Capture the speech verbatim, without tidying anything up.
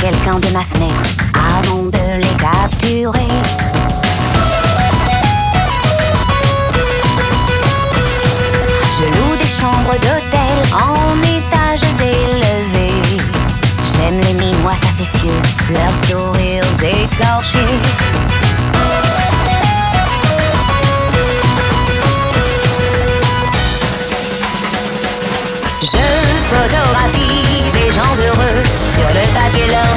quelqu'un de ma fenêtre avant de les capturer. Je loue des chambres d'hôtel en étages élevés. J'aime les minois facétieux, leurs sourires écorchés. Je photographie des gens heureux sur le papier leur